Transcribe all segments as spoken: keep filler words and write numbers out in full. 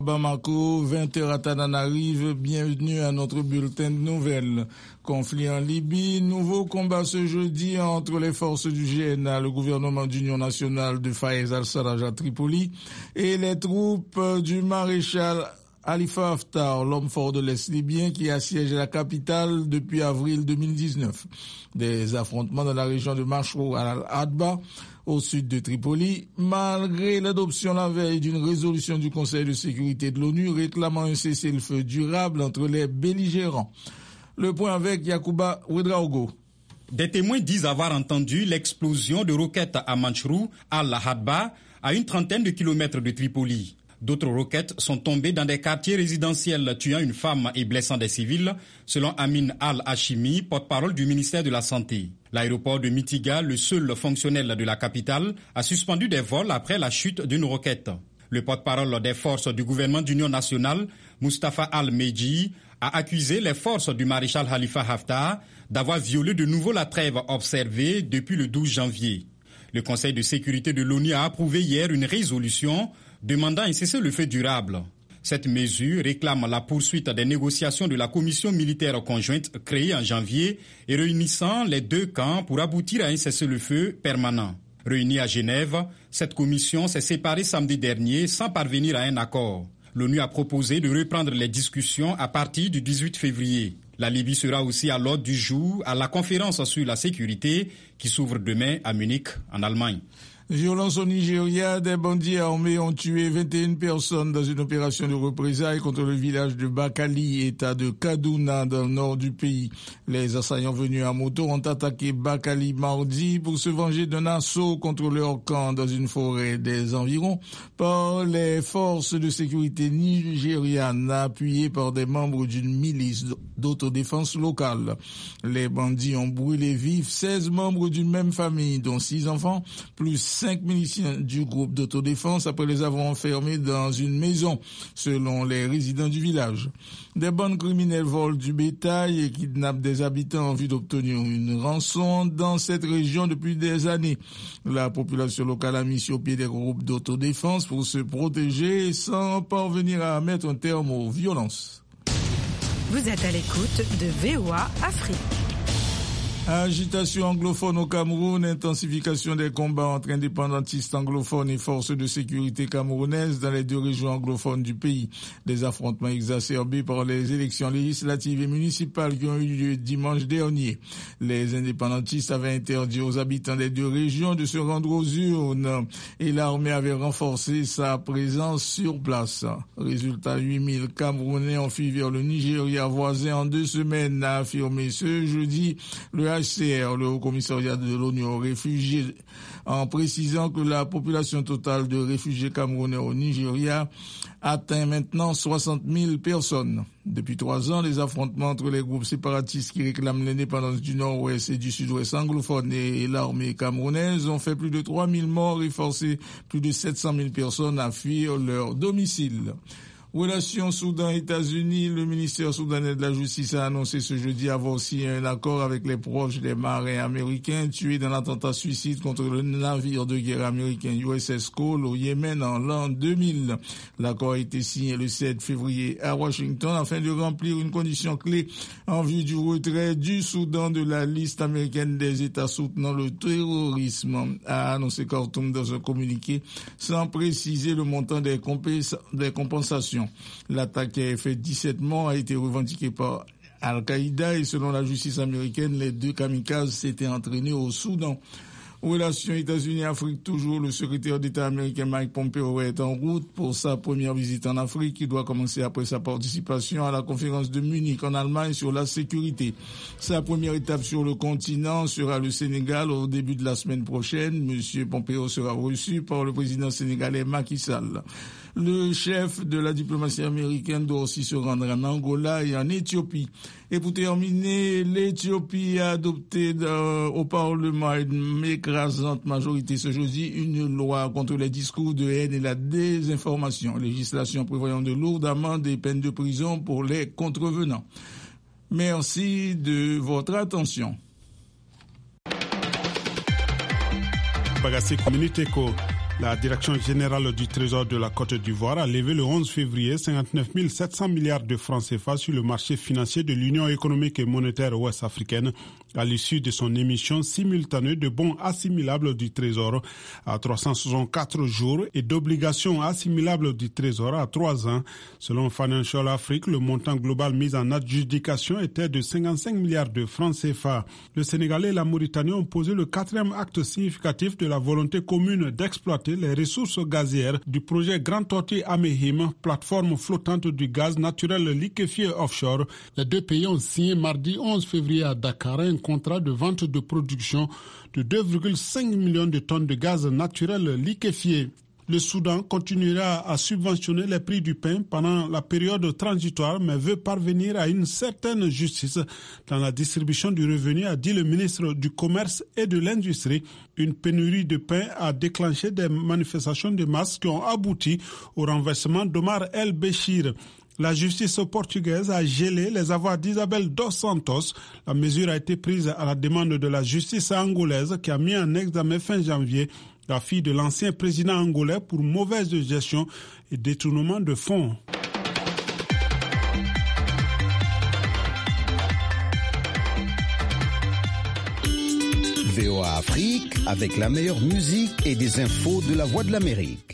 Bamako, vingt heures à Tananarive, bienvenue à notre bulletin de nouvelles. Conflit en Libye, nouveau combat ce jeudi entre les forces du G N A, le gouvernement d'union nationale de Fayez al-Sarraj à Tripoli, et les troupes du maréchal Khalifa Haftar, l'homme fort de l'Est libyen qui assiège la capitale depuis avril deux mille dix-neuf. Des affrontements dans la région de Mashrou al-Adba, au sud de Tripoli, malgré l'adoption la veille d'une résolution du Conseil de sécurité de l'ONU réclamant un cessez-le-feu durable entre les belligérants. Le point avec Yacouba Ouedraogo. Des témoins disent avoir entendu l'explosion de roquettes à Mashrou al-Adba, à une trentaine de kilomètres de Tripoli. D'autres roquettes sont tombées dans des quartiers résidentiels tuant une femme et blessant des civils, selon Amin al-Hashimi, porte-parole du ministère de la Santé. L'aéroport de Mitiga, le seul fonctionnel de la capitale, a suspendu des vols après la chute d'une roquette. Le porte-parole des forces du gouvernement d'union nationale, Mustafa al-Meji, a accusé les forces du maréchal Khalifa Haftar d'avoir violé de nouveau la trêve observée depuis le douze janvier. Le Conseil de sécurité de l'ONU a approuvé hier une résolution demandant un cessez-le-feu durable. Cette mesure réclame la poursuite des négociations de la commission militaire conjointe créée en janvier et réunissant les deux camps pour aboutir à un cessez-le-feu permanent. Réunie à Genève, cette commission s'est séparée samedi dernier sans parvenir à un accord. L'ONU a proposé de reprendre les discussions à partir du dix-huit février. La Libye sera aussi à l'ordre du jour à la conférence sur la sécurité qui s'ouvre demain à Munich, en Allemagne. Violence au Nigeria, des bandits armés ont tué vingt et une personnes dans une opération de représailles contre le village de Bakali, état de Kaduna, dans le nord du pays. Les assaillants venus à moto ont attaqué Bakali mardi pour se venger d'un assaut contre leur camp dans une forêt des environs par les forces de sécurité nigérianes appuyées par des membres d'une milice d'autodéfense locale. Les bandits ont brûlé vifs seize membres d'une même famille, dont six enfants, plus cinq miliciens du groupe d'autodéfense après les avoir enfermés dans une maison, selon les résidents du village. Des bandes criminelles volent du bétail et kidnappent des habitants en vue d'obtenir une rançon dans cette région depuis des années. La population locale a mis sur pied des groupes d'autodéfense pour se protéger sans parvenir à mettre un terme aux violences. Vous êtes à l'écoute de V O A Afrique. Agitation anglophone au Cameroun, intensification des combats entre indépendantistes anglophones et forces de sécurité camerounaises dans les deux régions anglophones du pays. Des affrontements exacerbés par les élections législatives et municipales qui ont eu lieu dimanche dernier. Les indépendantistes avaient interdit aux habitants des deux régions de se rendre aux urnes et l'armée avait renforcé sa présence sur place. Résultat, huit mille Camerounais ont fui vers le Nigeria voisin en deux semaines, a affirmé ce jeudi le H C R, le Haut Commissariat de l'ONU aux réfugiés, en précisant que la population totale de réfugiés camerounais au Nigeria atteint maintenant soixante mille personnes. Depuis trois ans, les affrontements entre les groupes séparatistes qui réclament l'indépendance du Nord-Ouest et du Sud-Ouest anglophone et l'armée camerounaise ont fait plus de trois mille morts et forcé plus de sept cent mille personnes à fuir leur domicile. Relations Soudan-États-Unis, le ministère soudanais de la Justice a annoncé ce jeudi avoir signé un accord avec les proches des marins américains tués dans l'attentat suicide contre le navire de guerre américain U S S Cole au Yémen en l'an deux mille. L'accord a été signé le sept février à Washington afin de remplir une condition clé en vue du retrait du Soudan de la liste américaine des États soutenant le terrorisme, a annoncé Khartoum dans un communiqué sans préciser le montant des, compens- des compensations. L'attaque qui a fait dix-sept morts a été revendiquée par Al-Qaïda et selon la justice américaine, les deux kamikazes s'étaient entraînés au Soudan. Relations États-Unis-Afrique toujours, le secrétaire d'État américain Mike Pompeo est en route pour sa première visite en Afrique qui doit commencer après sa participation à la conférence de Munich en Allemagne sur la sécurité. Sa première étape sur le continent sera le Sénégal au début de la semaine prochaine. Monsieur Pompeo sera reçu par le président sénégalais Macky Sall. Le chef de la diplomatie américaine doit aussi se rendre en Angola et en Éthiopie. Et pour terminer, l'Éthiopie a adopté dans, au Parlement à une écrasante majorité ce jeudi une loi contre les discours de haine et la désinformation. Législation prévoyant de lourdes amendes et peines de prison pour les contrevenants. Merci de votre attention. Bagasi Community Co. La direction générale du Trésor de la Côte d'Ivoire a levé le onze février cinquante-neuf mille sept cents milliards de francs C F A sur le marché financier de l'Union économique et monétaire ouest-africaine à l'issue de son émission simultanée de bons assimilables du Trésor à trois cent soixante-quatre jours et d'obligations assimilables du Trésor à trois ans. Selon Financial Afrique, le montant global mis en adjudication était de cinquante-cinq milliards de francs C F A. Le Sénégal et la Mauritanie ont posé le quatrième acte significatif de la volonté commune d'exploiter les ressources gazières du projet Grand Tortue Améhim, plateforme flottante du gaz naturel liquéfié offshore. Les deux pays ont signé mardi onze février à Dakar un contrat de vente de production de deux virgule cinq millions de tonnes de gaz naturel liquéfié. Le Soudan continuera à subventionner les prix du pain pendant la période transitoire, mais veut parvenir à une certaine justice dans la distribution du revenu, a dit le ministre du Commerce et de l'Industrie. Une pénurie de pain a déclenché des manifestations de masse qui ont abouti au renversement d'Omar El-Béchir. La justice portugaise a gelé les avoirs d'Isabel dos Santos. La mesure a été prise à la demande de la justice angolaise qui a mis en examen fin janvier la fille de l'ancien président angolais pour mauvaise gestion et détournement de fonds. V O A Afrique avec la meilleure musique et des infos de la Voix de l'Amérique.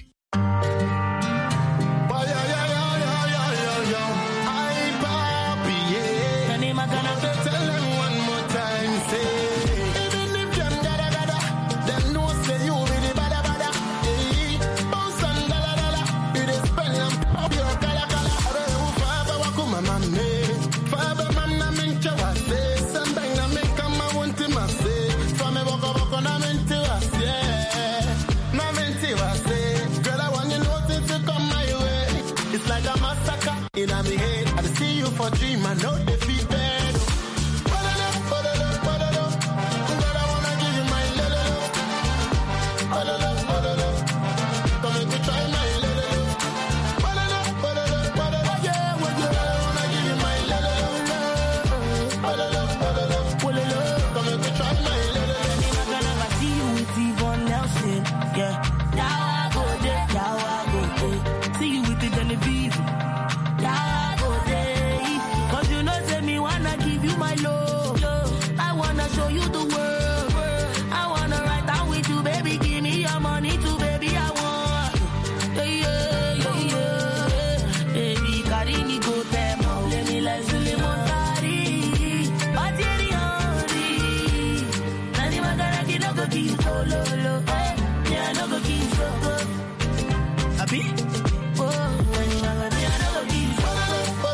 For dream, I know they feel bad. Girl, I wanna give you my love. Come and try my love. Yeah, well, girl, I wanna give you my love. Come and try my love. I'm gonna see you with Yvonne Nelson. Yeah, now I go there, now I go there. See you with the Genevieve. Now I go there. My love, I wanna show you the world. I wanna ride down with you, baby. Give me your money too, baby. I want. Yeah, yeah, yeah, yeah. Baby, carry me go there, let me let you live on party. Party honey. Nani magara no go keep so low, low. Yeah, no go keep so good. Happy? Oh, yeah, no go keep so low.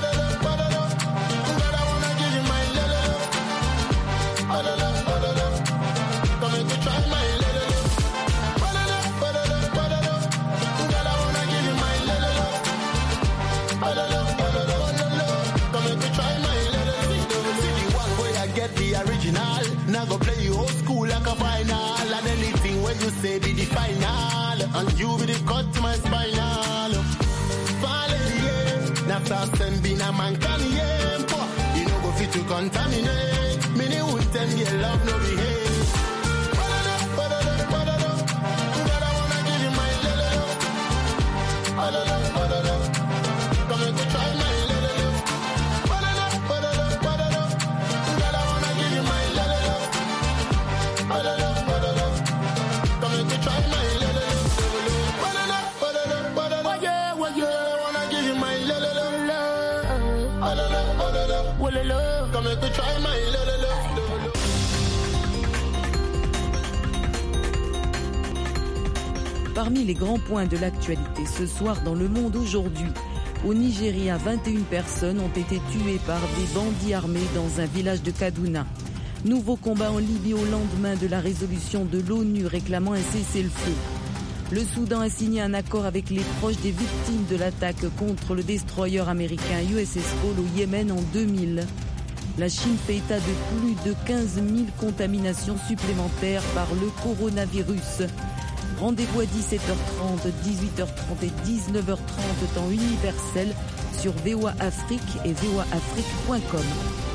Now go play you old school like a final. And anything where you say be the final. And you be the cut to my spinal. Finally, yeah. Now start sending a man can yeah. You know go fit to contaminate. Many won't tell me love no behave. Girl, I wanna give you my love. Come and try my love. Parmi les grands points de l'actualité ce soir dans le monde aujourd'hui, au Nigeria, vingt et une personnes ont été tuées par des bandits armés dans un village de Kaduna. Nouveau combat en Libye au lendemain de la résolution de l'ONU réclamant un cessez-le-feu. Le Soudan a signé un accord avec les proches des victimes de l'attaque contre le destroyer américain U S S Cole au Yémen en deux mille. La Chine fait état de plus de quinze mille contaminations supplémentaires par le coronavirus. Rendez-vous à dix-sept heures trente, dix-huit heures trente et dix-neuf heures trente temps universel sur V O A Afrique et V O A Afrique point com.